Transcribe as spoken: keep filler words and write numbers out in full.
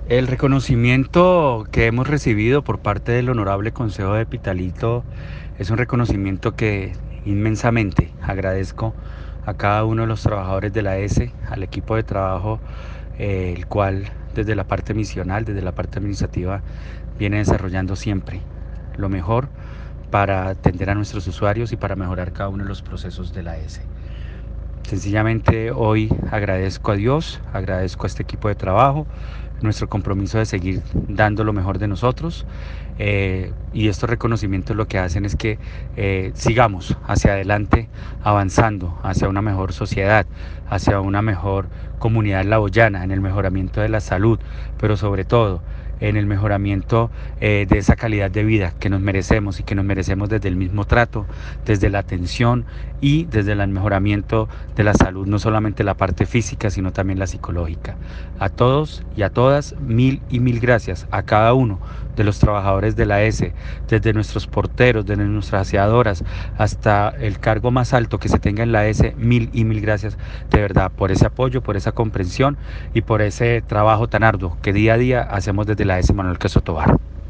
El reconocimiento que hemos recibido por parte del Honorable Consejo de Pitalito es un reconocimiento que inmensamente agradezco a cada uno de los trabajadores de la E S, al equipo de trabajo, eh, el cual desde la parte misional, desde la parte administrativa, viene desarrollando siempre lo mejor para atender a nuestros usuarios y para mejorar cada uno de los procesos de la E S. Sencillamente hoy agradezco a Dios, agradezco a este equipo de trabajo, nuestro compromiso de seguir dando lo mejor de nosotros, eh, y estos reconocimientos lo que hacen es que eh, sigamos hacia adelante, avanzando hacia una mejor sociedad, hacia una mejor comunidad laboyana, en el mejoramiento de la salud, pero sobre todo en el mejoramiento eh, de esa calidad de vida que nos merecemos y que nos merecemos desde el mismo trato, desde la atención y desde el mejoramiento de la salud, no solamente la parte física, sino también la psicológica. A todos y a todas, mil y mil gracias a cada uno de los trabajadores de la S, desde nuestros porteros, desde nuestras aseadoras, hasta el cargo más alto que se tenga en la S, mil y mil gracias de verdad por ese apoyo, por esa comprensión y por ese trabajo tan arduo que día a día hacemos desde la S Manuel Queso Tovar.